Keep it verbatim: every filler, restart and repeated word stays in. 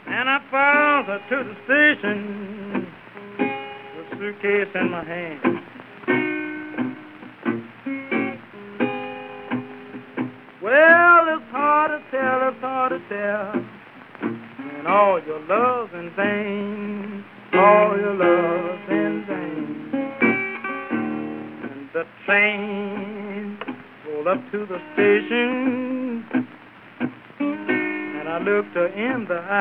And I followed her to the station, with a suitcase in my hand. Well, it's hard to tell, it's hard to tell, and all your love's in vain, all your love's in vain. And the train pulled up to the station, and I looked her in the eye.